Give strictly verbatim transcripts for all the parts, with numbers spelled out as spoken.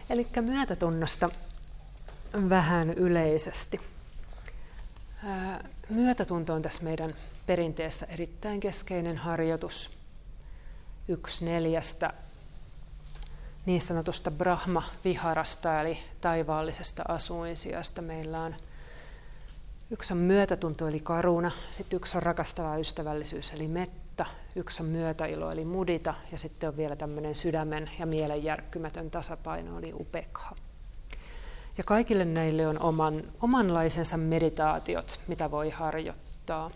Eli myötätunnosta vähän yleisesti. Myötätunto on tässä meidän perinteessä erittäin keskeinen harjoitus. Yksi neljästä niin sanotusta Brahma-viharasta eli taivaallisesta asuinsijasta. Meillä on yksi on myötätunto eli karuna, sitten yksi on rakastava ystävällisyys eli metta, yksi on myötäilo eli mudita ja sitten on vielä tämmöinen sydämen ja mielen järkkymätön tasapaino eli upekha. Ja kaikille näille on oman, omanlaisensa meditaatiot, mitä voi harjoittaa.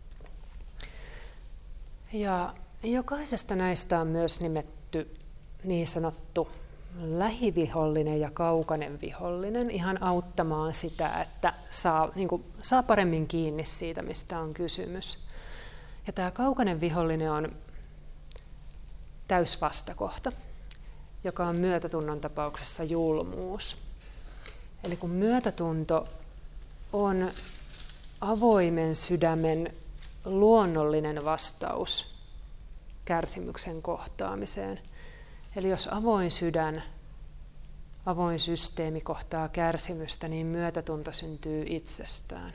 Ja jokaisesta näistä on myös nimetty niin sanottu lähivihollinen ja kaukainen vihollinen ihan auttamaan sitä, että saa, niin kuin, saa paremmin kiinni siitä, mistä on kysymys. Ja tämä kaukainen vihollinen on täysvastakohta, joka on myötätunnon tapauksessa julmuus. Eli kun myötätunto on avoimen sydämen luonnollinen vastaus kärsimyksen kohtaamiseen. Eli jos avoin sydän, avoin systeemi kohtaa kärsimystä, niin myötätunto syntyy itsestään.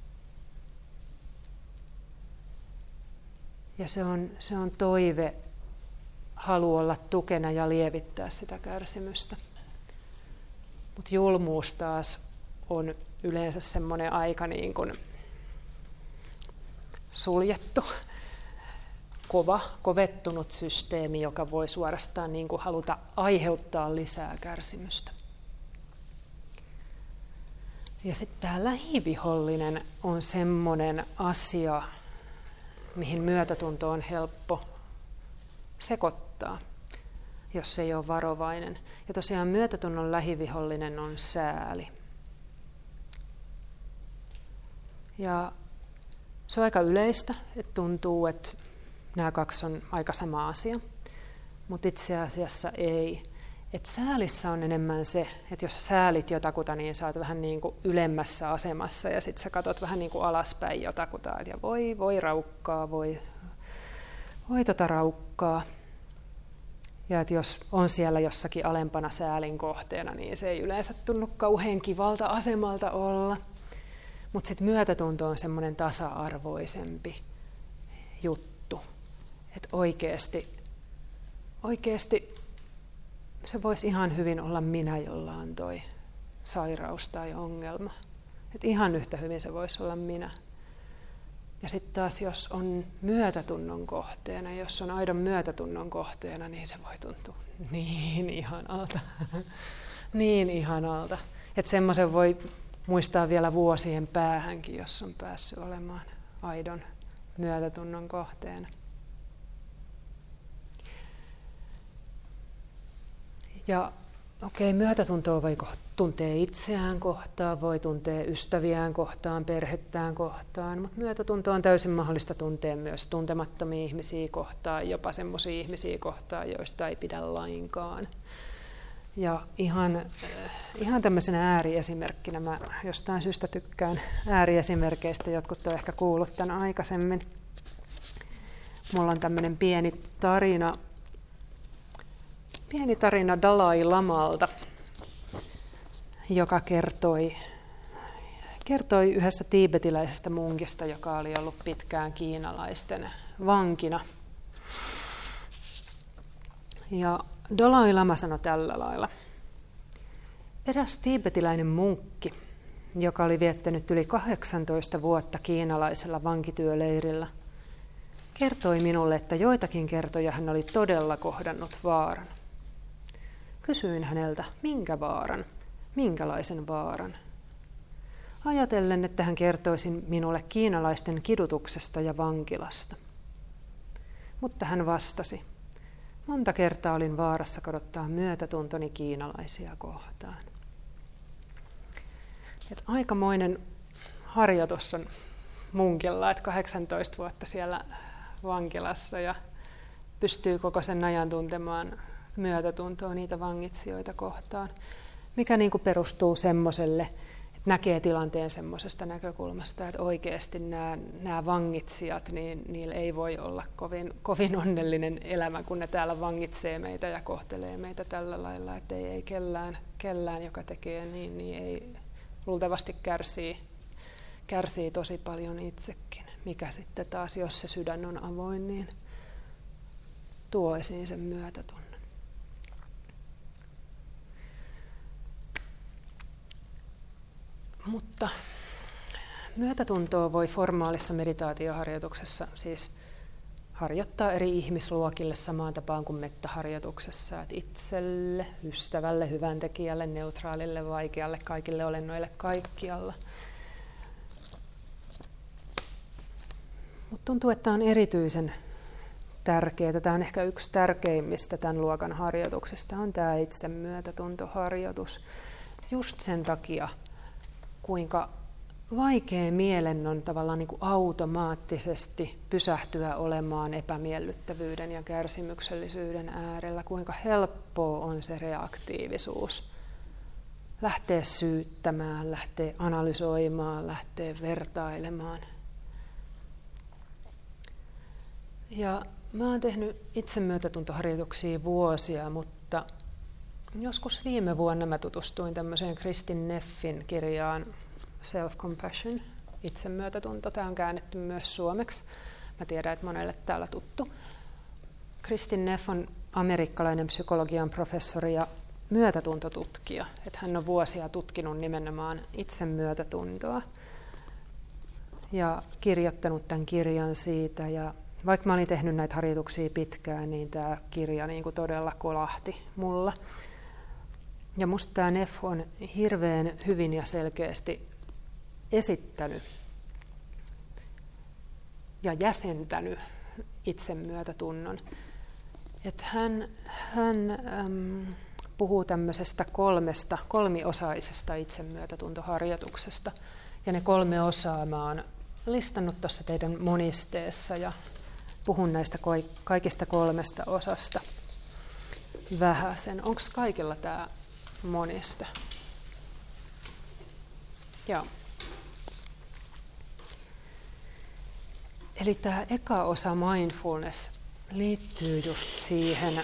Ja se on, se on toive, halu olla tukena ja lievittää sitä kärsimystä. Mutta julmuus taas on yleensä semmoinen aika niin kuin suljettu, kova, kovettunut systeemi, joka voi suorastaan niin kuin haluta aiheuttaa lisää kärsimystä. Ja sitten tämä lähivihollinen on semmoinen asia, mihin myötätunto on helppo sekoittaa, jos ei ole varovainen. Ja tosiaan myötätunnon lähivihollinen on sääli. Ja se on aika yleistä, että tuntuu, että nämä kaksi on aika sama asia, mutta itse asiassa ei. Et säälissä on enemmän se, että jos säälit jotakuta, niin sä oot vähän niin kuin ylemmässä asemassa ja sitten sä katot vähän niin kuin alaspäin jotakuta ja voi, voi raukkaa, voi, voi tota raukkaa. Ja että jos on siellä jossakin alempana säälin kohteena, niin se ei yleensä tunnu kauhean kivalta asemalta olla. Mutta sitten myötätunto on semmoinen tasa-arvoisempi juttu. Että oikeasti, oikeasti se voisi ihan hyvin olla minä, jolla on toi sairaus tai ongelma. Että ihan yhtä hyvin se voisi olla minä. Ja sitten taas, jos on myötätunnon kohteena, jos on aidon myötätunnon kohteena, niin se voi tuntua niin ihanalta. niin ihanalta. Että semmoisen voi muistaa vielä vuosien päähänkin, jos on päässyt olemaan aidon myötätunnon kohteena. Ja okei, okay, myötätuntoa voi tuntea itseään kohtaan, voi tuntea ystäviään kohtaan, perhettään kohtaan, mutta myötätunto on täysin mahdollista tuntea myös tuntemattomia ihmisiä kohtaan, jopa semmoisia ihmisiä kohtaan, joista ei pidä lainkaan. Ja ihan, ihan tämmöisenä ääriesimerkkinä, mä jostain syystä tykkään ääriesimerkeistä, jotkut on ehkä kuullut tämän aikaisemmin. Mulla on tämmöinen pieni tarina, pieni tarina Dalai Lamalta, joka kertoi, kertoi yhdestä tiibetiläisestä munkista, joka oli ollut pitkään kiinalaisten vankina. Ja Dalai Lama sanoi tällä lailla. Eräs tiibetiläinen munkki, joka oli viettänyt yli kahdeksantoista vuotta kiinalaisella vankityöleirillä, kertoi minulle, että joitakin kertoja hän oli todella kohdannut vaaran. Kysyin häneltä, minkä vaaran, minkälaisen vaaran. Ajatellen, että hän kertoisi minulle kiinalaisten kidutuksesta ja vankilasta. Mutta hän vastasi, monta kertaa olin vaarassa kadottaa myötätuntoni kiinalaisia kohtaan. Et aikamoinen harjoitus on munkilla, että kahdeksantoista vuotta siellä vankilassa ja pystyy koko sen ajan tuntemaan myötätuntoa niitä vangitsijoita kohtaan, mikä niin kuin perustuu semmoiselle, että näkee tilanteen semmoisesta näkökulmasta, että oikeasti nämä, nämä vangitsijat, niin niillä ei voi olla kovin, kovin onnellinen elämä, kun ne täällä vangitsee meitä ja kohtelee meitä tällä lailla, että ei, ei kellään, kellään, joka tekee niin, niin ei luultavasti kärsii, kärsii tosi paljon itsekin, mikä sitten taas, jos se sydän on avoin, niin tuo esiin sen myötätunnon. Mutta myötätuntoa voi formaalissa meditaatioharjoituksessa siis harjoittaa eri ihmisluokille samaan tapaan kuin mettaharjoituksessa, että itselle, ystävälle, hyväntekijälle, neutraalille, vaikealle, kaikille olennoille kaikkialla. Mutta tuntuu, että tämä on erityisen tärkeää. Tämä on ehkä yksi tärkeimmistä tämän luokan harjoituksista, on tämä itsemyötätuntoharjoitus. Just sen takia, kuinka vaikea mielen on tavallaan niin kuin automaattisesti pysähtyä olemaan epämiellyttävyyden ja kärsimyksellisyyden äärellä, kuinka helppoa on se reaktiivisuus. Lähtee syyttämään, lähtee analysoimaan, lähtee vertailemaan. Ja mä oon tehnyt itsemyötätuntoharjoituksia vuosia, mutta joskus viime vuonna mä tutustuin tämmöiseen Kristin Neffin kirjaan Self-Compassion, itsemyötätunto. Tämä on käännetty myös suomeksi. Mä tiedän, että monelle täällä tuttu. Kristin Neff on amerikkalainen psykologian professori ja myötätuntotutkija. Että hän on vuosia tutkinut nimenomaan itsemyötätuntoa ja kirjoittanut tämän kirjan siitä. Ja vaikka mä olin tehnyt näitä harjoituksia pitkään, niin tämä kirja niin kuin todella kolahti mulla. Ja musta tämä Neff on hirveän hyvin ja selkeästi esittänyt ja jäsentänyt itsemyötätunnon. Että hän hän äm, puhuu tämmöisestä kolmesta, kolmiosaisesta itsemyötätuntoharjoituksesta. Ja ne kolme osaa mä oon listannut tuossa teidän monisteessa ja puhun näistä kaikista kolmesta osasta vähäsen. Onko kaikilla tämä moniste? Joo. Eli tämä eka osa mindfulness liittyy just siihen,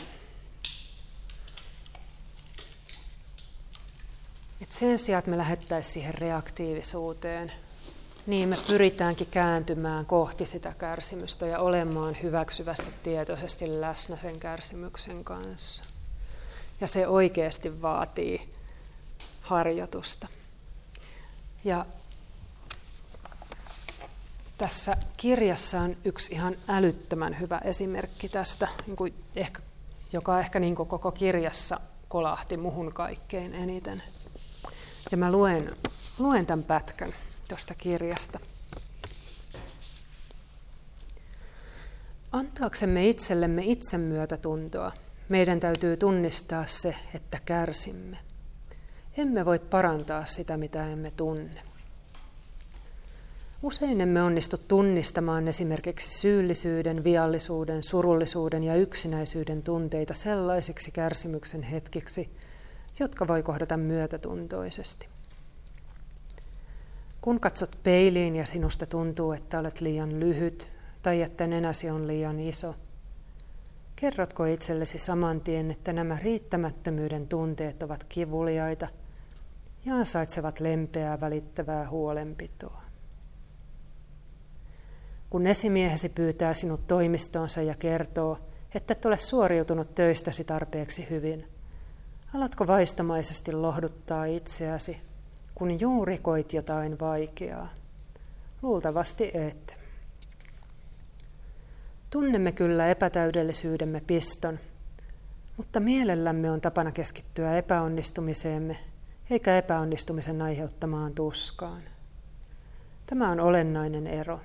että sen sijaan, että me lähettäisiin siihen reaktiivisuuteen, niin me pyritäänkin kääntymään kohti sitä kärsimystä ja olemaan hyväksyvästi tietoisesti läsnä sen kärsimyksen kanssa. Ja se oikeasti vaatii harjoitusta. Ja tässä kirjassa on yksi ihan älyttömän hyvä esimerkki tästä, niin kuin ehkä, joka ehkä niin kuin koko kirjassa kolahti muhun kaikkein eniten. Ja mä luen, luen tämän pätkän tuosta kirjasta. Antaaksemme itsellemme itsemyötätuntoa, meidän täytyy tunnistaa se, että kärsimme. Emme voi parantaa sitä, mitä emme tunne. Usein emme onnistu tunnistamaan esimerkiksi syyllisyyden, viallisuuden, surullisuuden ja yksinäisyyden tunteita sellaisiksi kärsimyksen hetkiksi, jotka voi kohdata myötätuntoisesti. Kun katsot peiliin ja sinusta tuntuu, että olet liian lyhyt tai että nenäsi on liian iso, kerrotko itsellesi saman tien, että nämä riittämättömyyden tunteet ovat kivuliaita ja ansaitsevat lempeää, välittävää huolenpitoa? Kun esimiehesi pyytää sinut toimistoonsa ja kertoo, että et ole suoriutunut töistäsi tarpeeksi hyvin, alatko vaistomaisesti lohduttaa itseäsi, kun juuri koit jotain vaikeaa? Luultavasti et. Tunnemme kyllä epätäydellisyydemme piston, mutta mielellämme on tapana keskittyä epäonnistumiseemme, eikä epäonnistumisen aiheuttamaan tuskaan. Tämä on olennainen ero.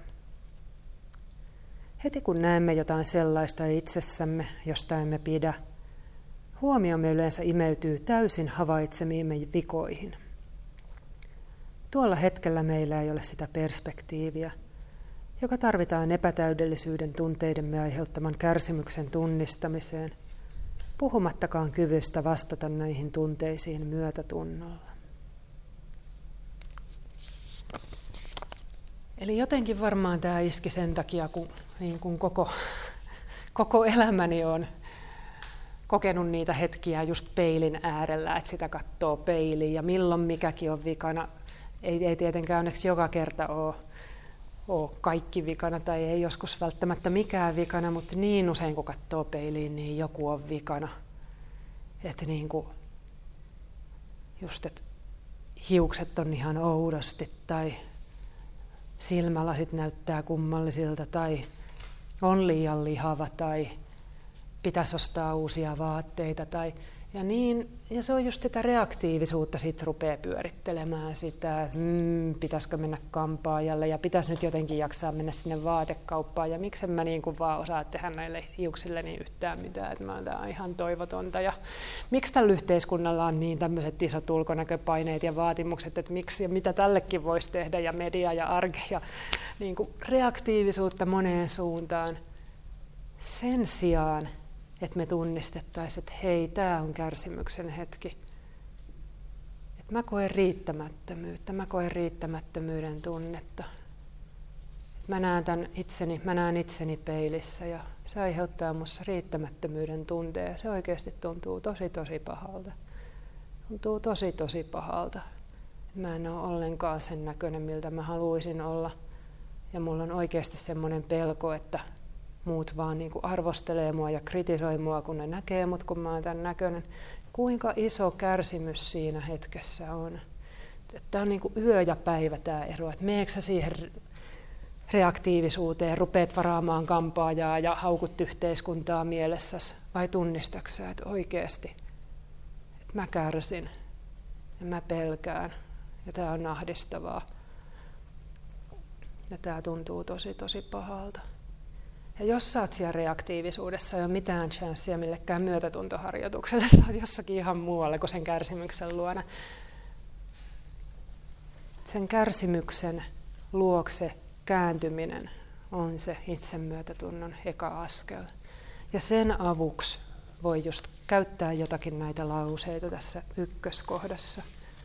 Heti kun näemme jotain sellaista itsessämme, josta emme pidä, huomiomme yleensä imeytyy täysin havaitsemiimme vikoihin. Tuolla hetkellä meillä ei ole sitä perspektiiviä, joka tarvitaan epätäydellisyyden tunteidemme aiheuttaman kärsimyksen tunnistamiseen, puhumattakaan kyvystä vastata näihin tunteisiin myötätunnolla. Eli jotenkin varmaan tämä iski sen takia, kun, niin kun koko, koko elämäni on kokenut niitä hetkiä just peilin äärellä, että sitä katsoo peiliin ja milloin mikäkin on vikana. Ei, ei tietenkään onneksi joka kerta ole, ole kaikki vikana tai ei joskus välttämättä mikään vikana, mutta niin usein kun katsoo peiliin, niin joku on vikana. Että niin kuin just, että hiukset on ihan oudosti tai silmälasit näyttää kummallisilta tai on liian lihava tai pitäisi ostaa uusia vaatteita. Tai, ja, niin, ja se on just sitä reaktiivisuutta, sitten rupeaa pyörittelemään sitä, että mm, pitäisikö mennä kampaajalle ja pitäisi nyt jotenkin jaksaa mennä sinne vaatekauppaan ja miksen mä niin kuin vaan osaa tehdä näille hiuksilleni yhtään mitään, että mä, tää on ihan toivotonta. Ja miksi tällä yhteiskunnalla on niin tämmöiset isot ulkonäköpaineet ja vaatimukset, että miksi ja mitä tällekin voisi tehdä ja media ja arke ja niin kuin reaktiivisuutta moneen suuntaan sen sijaan, että me tunnistettaisiin, että hei, tämä on kärsimyksen hetki. Että mä koen riittämättömyyttä, mä koen riittämättömyyden tunnetta. Mä näen tämän itseni, mä näen itseni peilissä ja se aiheuttaa musta riittämättömyyden tunteen ja se oikeasti tuntuu tosi tosi pahalta. Tuntuu tosi tosi pahalta. Mä en ole ollenkaan sen näköinen, miltä mä haluaisin olla. Ja mulla on oikeasti semmoinen pelko, että muut vaan niin kuin arvostelee mua ja kritisoi mua, kun ne näkee mut, kun mä oon tämän näköinen. Kuinka iso kärsimys siinä hetkessä on. Tämä on niin kuin yö ja päivä tämä ero. Että meneekö sä siihen reaktiivisuuteen, rupeat varaamaan kampaajaa ja haukut yhteiskuntaa mielessäsi, vai tunnistatko sä, että oikeasti että mä kärsin ja mä pelkään ja tämä on ahdistavaa. Ja tämä tuntuu tosi tosi pahalta. Ja jos sä oot siellä reaktiivisuudessa, ei ole mitään chanssia millekään myötätuntoharjoitukselle, sä oot jossakin ihan muualla kuin sen kärsimyksen luona. Sen kärsimyksen luokse kääntyminen on se itsemyötätunnon eka askel. Ja sen avuksi voi just käyttää jotakin näitä lauseita tässä ykköskohdassa.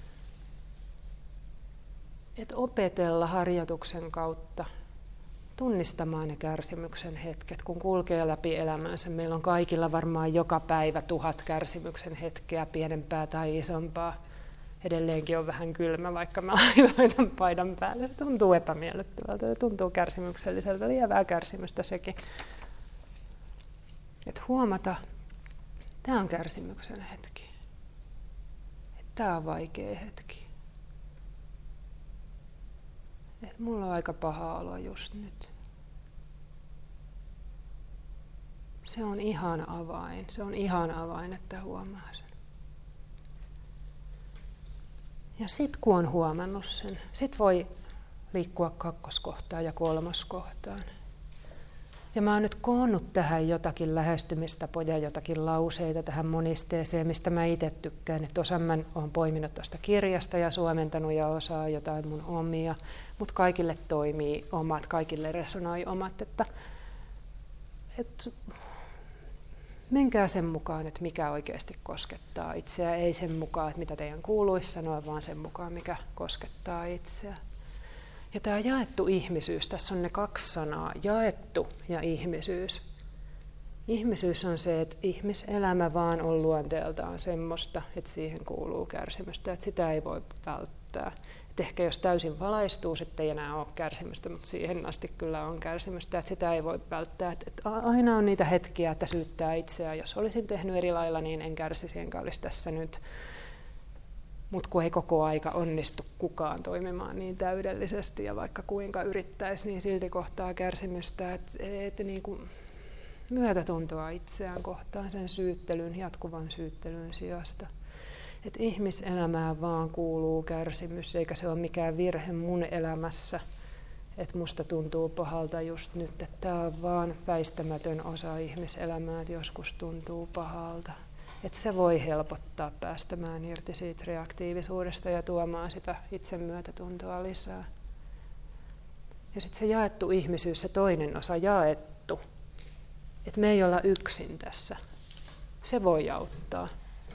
Et opetella harjoituksen kautta tunnistamaan ne kärsimyksen hetket, kun kulkee läpi elämänsä. Meillä on kaikilla varmaan joka päivä tuhat kärsimyksen hetkeä, pienempää tai isompaa. Edelleenkin on vähän kylmä, vaikka mä laitan paidan päälle. Se tuntuu epämiellyttävältä, se tuntuu kärsimykselliseltä, lievää kärsimystä sekin. Et huomata, tämä on kärsimyksen hetki. Tämä on vaikea hetki. Et mulla on aika paha olo just nyt. Se on ihan avain. Se on ihan avain, että huomaa sen. Ja sit kun on huomannut sen, sit voi liikkua kakkoskohtaan ja kolmoskohtaan. Ja mä oon nyt koonnut tähän jotakin lähestymistapoja, jotakin lauseita tähän monisteeseen, mistä mä itse tykkään. Että osan mä oon poiminut tuosta kirjasta ja suomentanut ja osaa jotain mun omia, mutta kaikille toimii omat, kaikille resonoi omat. Että, et, menkää sen mukaan, että mikä oikeasti koskettaa itseä, ei sen mukaan, että mitä teidän kuuluisi sanoa, vaan sen mukaan, mikä koskettaa itseä. Ja tämä jaettu ihmisyys, tässä on ne kaksi sanaa, jaettu ja ihmisyys. Ihmisyys on se, että ihmiselämä vaan on luonteeltaan semmoista, että siihen kuuluu kärsimystä, että sitä ei voi välttää. Et ehkä jos täysin valaistuu, sitten ei enää ole kärsimystä, mutta siihen asti kyllä on kärsimystä, että sitä ei voi välttää. Et, et aina on niitä hetkiä, että syyttää itseään. Jos olisin tehnyt eri lailla, niin en kärsisi, enkä olisi tässä nyt. Mutta kun ei koko aika onnistu kukaan toimimaan niin täydellisesti ja vaikka kuinka yrittäisi, niin silti kohtaa kärsimystä, että et, niinku myötätuntoa itseään kohtaan sen syyttelyn, jatkuvan syyttelyn sijasta. Että ihmiselämään vaan kuuluu kärsimys, eikä se ole mikään virhe mun elämässä, että musta tuntuu pahalta just nyt, että tämä on vaan väistämätön osa ihmiselämää, että joskus tuntuu pahalta. Että se voi helpottaa päästämään irti siitä reaktiivisuudesta ja tuomaan sitä itsemyötätuntoa lisää. Ja sitten se jaettu ihmisyys, se toinen osa, jaettu. Että me ei olla yksin tässä. Se voi auttaa.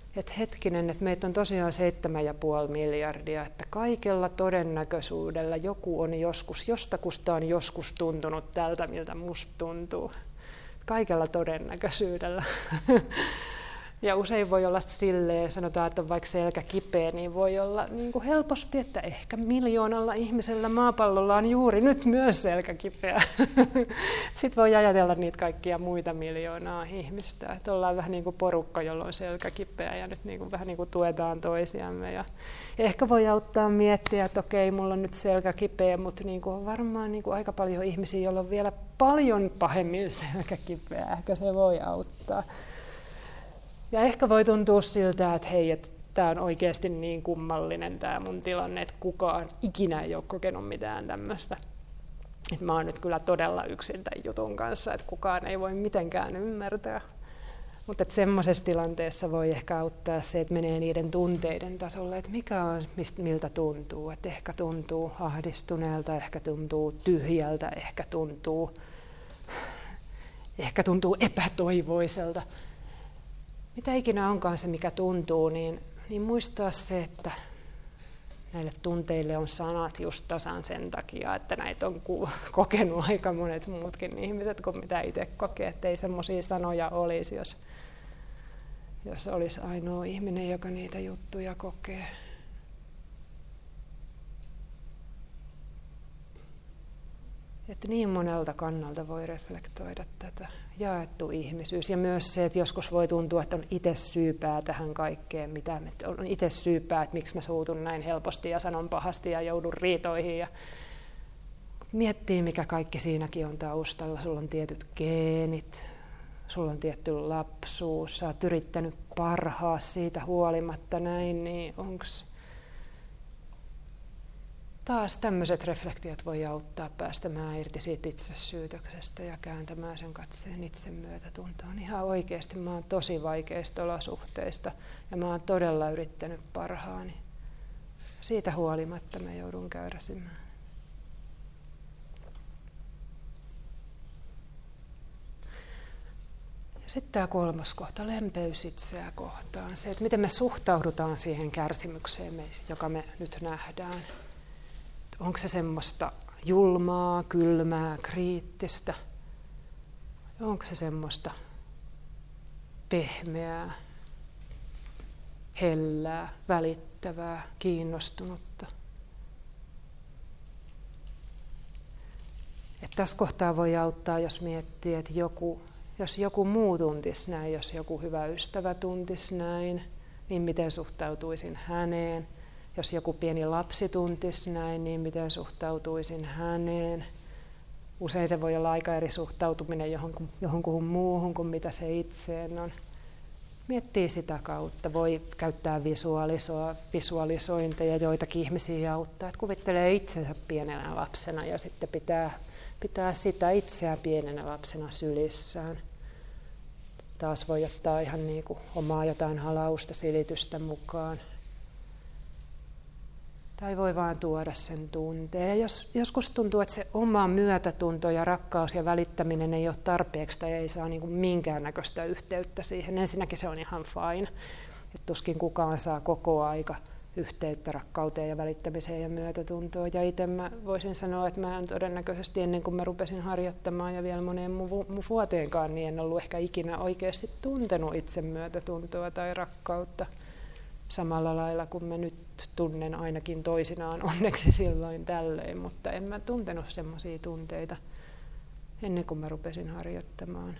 että hetkinen, että meitä on tosiaan seitsemän ja puoli miljardia, että kaikella todennäköisyydellä joku on joskus, jostakusta on joskus tuntunut tältä, miltä musta tuntuu. Kaikella todennäköisyydellä. Ja usein voi olla silleen, sanotaan, että on vaikka selkä kipeä, niin voi olla niin kuin helposti, että ehkä miljoonalla ihmisellä maapallolla on juuri nyt myös selkä kipeä. Sitten voi ajatella niitä kaikkia muita miljoonaa ihmistä, että ollaan vähän niin kuin porukka, jolla on selkä kipeä ja nyt niin kuin, vähän niin kuin tuetaan toisiamme. Ja ehkä voi auttaa miettiä, että okei, mulla on nyt selkä kipeä, mutta niin kuin on varmaan niin kuin aika paljon ihmisiä, joilla on vielä paljon pahemmin selkä kipeä. Ehkä se voi auttaa. Ja ehkä voi tuntua siltä, että hei, että tämä on oikeasti niin kummallinen tämä mun tilanne, että kukaan ikinä ei ole kokenut mitään tämmöistä. Että mä oon nyt kyllä todella yksin tämän jutun kanssa, että kukaan ei voi mitenkään ymmärtää. Mutta semmoisessa tilanteessa voi ehkä auttaa se, että menee niiden tunteiden tasolle, että mikä on, mistä, miltä tuntuu. Että ehkä tuntuu ahdistuneelta, ehkä tuntuu tyhjältä, ehkä tuntuu, ehkä tuntuu epätoivoiselta. Mitä ikinä onkaan se, mikä tuntuu, niin, niin muistaa se, että näille tunteille on sanat just tasan sen takia, että näitä on kokenut aika monet muutkin ihmiset kuin mitä itse kokee, että ei semmoisia sanoja olisi, jos, jos olisi ainoa ihminen, joka niitä juttuja kokee. Että niin monelta kannalta voi reflektoida tätä jaettu ihmisyys. Ja myös se, että joskus voi tuntua, että on itse syypää tähän kaikkeen, mitä me, on itse syypää, että miksi mä suutun näin helposti ja sanon pahasti ja joudun riitoihin. Ja miettii, mikä kaikki siinäkin on taustalla. Sulla on tietyt geenit, sulla on tietty lapsuus, sä oot yrittänyt parhaa siitä huolimatta näin, niin onks taas tämmöiset reflektiot voi auttaa päästämään irti siitä itsesyytöksestä ja kääntämään sen katseen itsemyötätuntoon. Ihan oikeasti mä oon tosi vaikeista olosuhteista ja mä oon todella yrittänyt parhaani. Siitä huolimatta mä joudun kärsimään. Sitten tämä kolmas kohta, lempeys itseä kohtaan. Se, että miten me suhtaudutaan siihen kärsimykseen, joka me nyt nähdään. Onko se semmoista julmaa, kylmää, kriittistä? Onko se semmoista pehmeää, hellää, välittävää, kiinnostunutta? Et tässä kohtaa voi auttaa, jos miettii, että joku, jos joku muu tuntisi näin, jos joku hyvä ystävä tuntisi näin, niin miten suhtautuisin häneen? Jos joku pieni lapsi tuntisi näin, niin miten suhtautuisin häneen? Usein se voi olla aika eri suhtautuminen johonkin, johonkin muuhun kuin mitä se itseen on. Miettii sitä kautta. Voi käyttää visualisointeja, joitakin ihmisiä auttaa. Että kuvittelee itsensä pienenä lapsena ja sitten pitää, pitää sitä itseään pienenä lapsena sylissään. Taas voi ottaa ihan niin kuin omaa jotain halausta, silitystä mukaan. Tai voi vaan tuoda sen tunteen. Ja jos joskus tuntuu, että se oma myötätunto ja rakkaus ja välittäminen ei ole tarpeeksi tai ei saa niin kuin minkäännäköistä yhteyttä siihen, ensinnäkin se on ihan fine. Et tuskin kukaan saa koko aika yhteyttä rakkauteen ja välittämiseen ja myötätuntoon. Ja itse mä voisin sanoa, että mä en todennäköisesti ennen kuin mä rupesin harjoittamaan ja vielä moneen mun vuoteenkaan, niin en ollut ehkä ikinä oikeasti tuntenut itse myötätuntoa tai rakkautta. Samalla lailla kuin mä nyt tunnen ainakin toisinaan onneksi silloin tällöin, mutta en mä tuntenut semmoisia tunteita ennen kuin mä rupesin harjoittamaan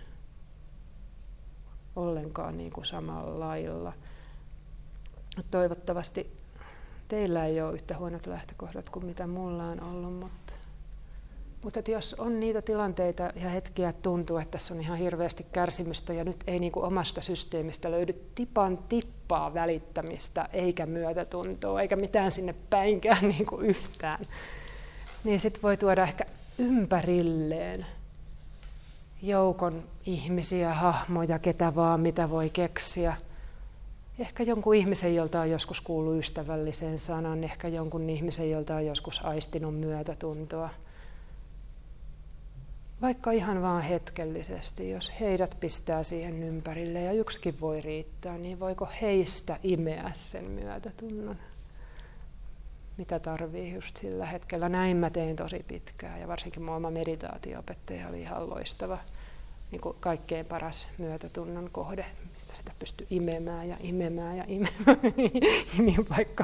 ollenkaan niin kuin samalla lailla. Toivottavasti teillä ei ole yhtä huonot lähtökohdat kuin mitä mulla on ollut, mutta, mutta että jos on niitä tilanteita ja hetkiä, että tuntuu, että tässä on ihan hirveästi kärsimystä ja nyt ei niin kuin omasta systeemistä löydy tipan tippaa välittämistä eikä myötätuntoa eikä mitään sinne päinkään niin kuin yhtään, niin sitten voi tuoda ehkä ympärilleen joukon ihmisiä, hahmoja, ketä vaan, mitä voi keksiä. Ehkä jonkun ihmisen, jolta on joskus kuullut ystävällisen sanan, ehkä jonkun ihmisen, jolta on joskus aistinut myötätuntoa. vaikka ihan vaan hetkellisesti, jos heidät pistää siihen ympärille ja yksikin voi riittää, niin voiko heistä imeä sen myötätunnon, mitä tarvii just sillä hetkellä. Näin mä tein tosi pitkään ja varsinkin mun oma meditaatio-opettaja oli ihan loistava, niin kuin kaikkein paras myötätunnon kohde, mistä sitä pystyy imemään ja imemään ja imemään. Imin vaikka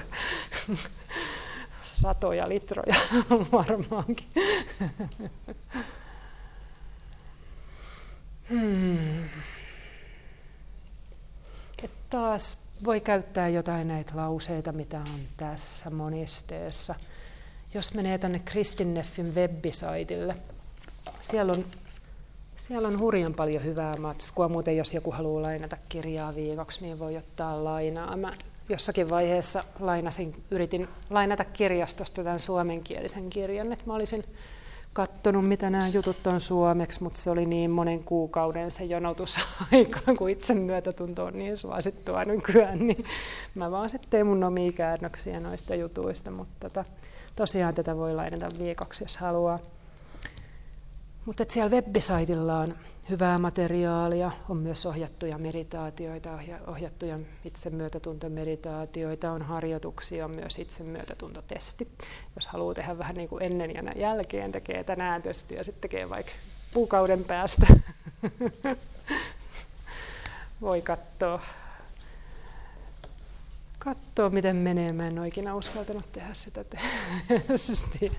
satoja litroja varmaankin. Hmm. Et taas voi käyttää jotain näitä lauseita, mitä on tässä monisteessa. Jos menee tänne Kristin Neffin webbisaitille, siellä on, siellä on hurjan paljon hyvää matskua. Muuten jos joku haluaa lainata kirjaa viikoksi, niin voi ottaa lainaa. Mä jossakin vaiheessa lainasin, yritin lainata kirjastosta tämän suomenkielisen kirjan, että mä olisin katsonut, mitä nämä jutut on suomeksi, mutta se oli niin monen kuukauden se jonotusaika, kun itsemyötätunto on niin suosittua nykyään, niin mä vaan sitten tein mun omia käännöksiä noista jutuista, mutta tota, tosiaan tätä voi lainata viikoksi, jos haluaa. Mutta siellä webbisaitilla on hyvää materiaalia, on myös ohjattuja meditaatioita, ohjattuja itsemyötätuntomeditaatioita, on harjoituksia, on myös itsemyötätuntotesti. Jos haluaa tehdä vähän niin kuin ennen ja jälkeen, tekee tänään testi ja sitten tekee vaikka kuukauden päästä. Voi katsoa, katsoa, miten menee. Mä en ole ikinä uskaltanut tehdä sitä testiä.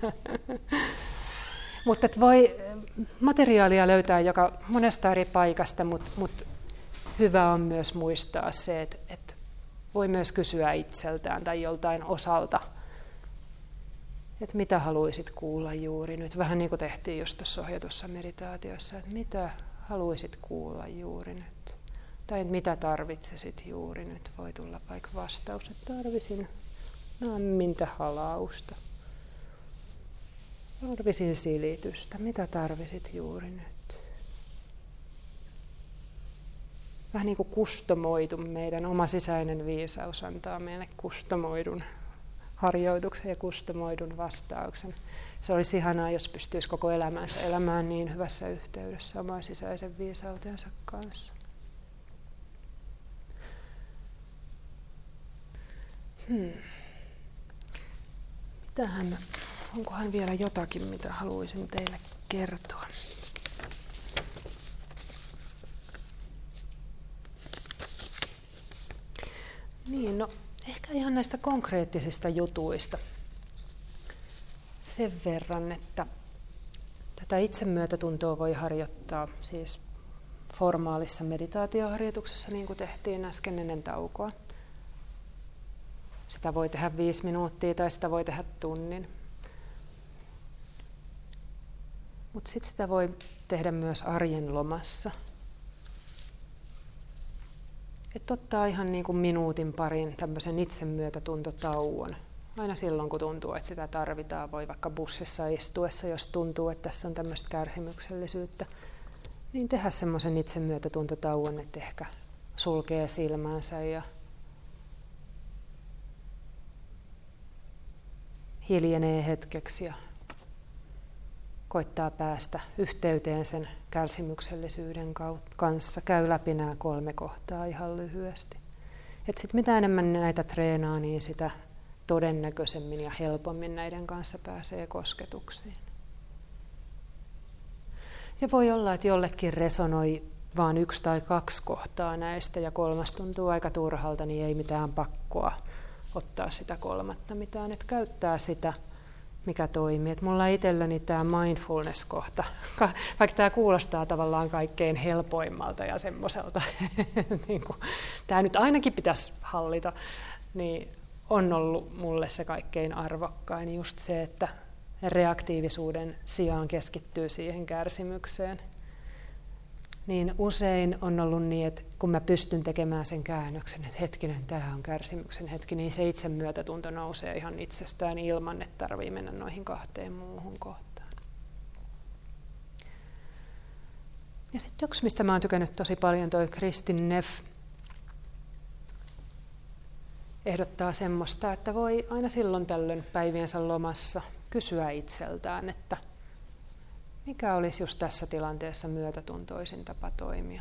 Mutta voi materiaalia löytää joka monesta eri paikasta, mutta mut hyvä on myös muistaa se, että et voi myös kysyä itseltään tai joltain osalta, että mitä haluaisit kuulla juuri nyt. Vähän niin kuin tehtiin just tuossa ohjatussa meditaatiossa, että mitä haluaisit kuulla juuri nyt. Tai mitä tarvitsisit juuri nyt. Voi tulla vaikka vastaus, että tarvisin lämmintä halausta. Tarvisin silitystä. Mitä tarvisit juuri nyt? Vähän niin kuin kustomoitu meidän oma sisäinen viisaus antaa meille kustomoidun harjoituksen ja kustomoidun vastauksen. Se olisi ihanaa, jos pystyisi koko elämänsä elämään niin hyvässä yhteydessä oman sisäisen viisautensa kanssa. Hmm. Mitähän... Onkohan vielä jotakin, mitä haluaisin teille kertoa? Niin, no ehkä ihan näistä konkreettisista jutuista sen verran, että tätä itsemyötätuntoa voi harjoittaa siis formaalissa meditaatioharjoituksessa, niin kuin tehtiin äsken ennen taukoa. Sitä voi tehdä viisi minuuttia tai sitä voi tehdä tunnin. Mutta sitten sitä voi tehdä myös arjen lomassa. Että ottaa ihan niin kuin minuutin parin tämmöisen itsemyötätuntotauon. Aina silloin, kun tuntuu, että sitä tarvitaan. Voi vaikka bussissa istuessa, jos tuntuu, että tässä on tämmöistä kärsimyksellisyyttä. Niin tehdä semmoisen itsemyötätuntotauon, että ehkä sulkee silmänsä ja hiljenee hetkeksi ja koittaa päästä yhteyteen sen kärsimyksellisyyden kanssa. Käy läpi nämä kolme kohtaa ihan lyhyesti. Et sit mitä enemmän näitä treenaa, niin sitä todennäköisemmin ja helpommin näiden kanssa pääsee kosketuksiin. Ja voi olla, että jollekin resonoi vain yksi tai kaksi kohtaa näistä ja kolmas tuntuu aika turhalta, niin ei mitään pakkoa ottaa sitä kolmatta mitään. Et käyttää sitä, mikä toimii. Et mulla itselläni tämä mindfulness-kohta, vaikka tämä kuulostaa tavallaan kaikkein helpoimmalta ja semmoiselta, niin tämä nyt ainakin pitäisi hallita, niin on ollut mulle se kaikkein arvokkain just se, että reaktiivisuuden sijaan keskittyy siihen kärsimykseen. Niin usein on ollut niin, että kun mä pystyn tekemään sen käännöksen, että hetkinen, tämä on kärsimyksen hetki, niin se itsemyötätunto nousee ihan itsestään ilman, että tarvii mennä noihin kahteen muuhun kohtaan. Ja sitten yksi, mistä mä oon tykännyt tosi paljon, toi Kristin Neff ehdottaa semmoista, että voi aina silloin tällöin päiviensä lomassa kysyä itseltään, että mikä olisi just tässä tilanteessa myötätuntoisin tapa toimia.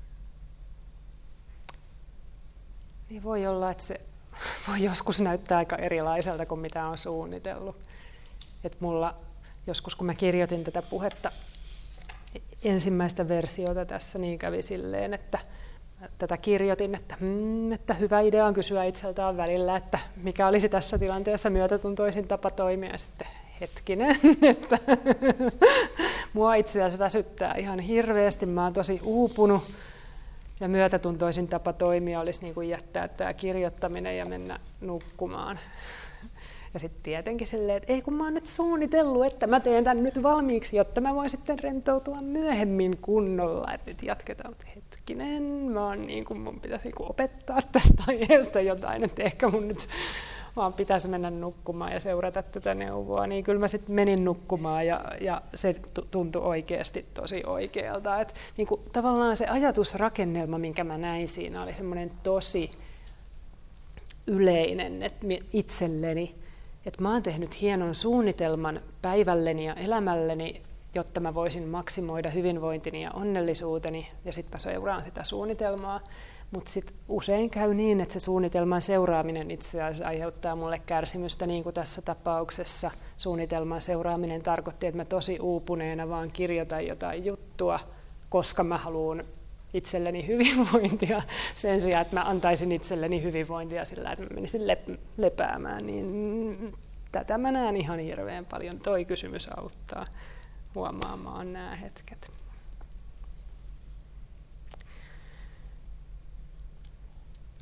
Niin voi olla, että se voi joskus näyttää aika erilaiselta kuin mitä on suunnitellut. Et mulla joskus, kun mä kirjoitin tätä puhetta, ensimmäistä versiota tässä, niin kävi silleen, että tätä kirjoitin, että, hmm, että hyvä idea on kysyä itseltään välillä, että mikä olisi tässä tilanteessa myötätuntoisin tapa toimia. Ja sitten hetkinen, että mua itse asiassa väsyttää ihan hirveästi, mä oon tosi uupunut. Ja myötätuntoisin tapa toimia olisi niin kuin jättää tämä kirjoittaminen ja mennä nukkumaan. Ja sitten tietenkin silleen, että ei kun mä oon nyt suunnitellut, että mä teen tämän nyt valmiiksi, jotta mä voin sitten rentoutua myöhemmin kunnolla. Että nyt jatketaan, että hetkinen, mä oon niin kuin mun pitäisi niin kuin opettaa tästä aiheesta jotain, että ehkä mun nyt vaan pitäisi mennä nukkumaan ja seurata tätä neuvoa. Niin kyllä mä sitten menin nukkumaan ja, ja se tuntui oikeasti tosi oikealta. Et niin kuin tavallaan se ajatusrakennelma, minkä mä näin siinä, oli semmoinen tosi yleinen että itselleni. Että mä oon tehnyt hienon suunnitelman päivälleni ja elämälleni, jotta mä voisin maksimoida hyvinvointini ja onnellisuuteni, ja sitten mä seuraan sitä suunnitelmaa. Mutta sitten usein käy niin, että se suunnitelman seuraaminen itse asiassa aiheuttaa mulle kärsimystä, niin kuin tässä tapauksessa. Suunnitelman seuraaminen tarkoitti, että mä tosi uupuneena vaan kirjoitan jotain juttua, koska mä haluan itselleni hyvinvointia sen sijaan, että mä antaisin itselleni hyvinvointia sillä, että mä menisin lep- lepäämään. Niin tätä mä näen ihan hirveän paljon. Toi kysymys auttaa huomaamaan nämä hetket.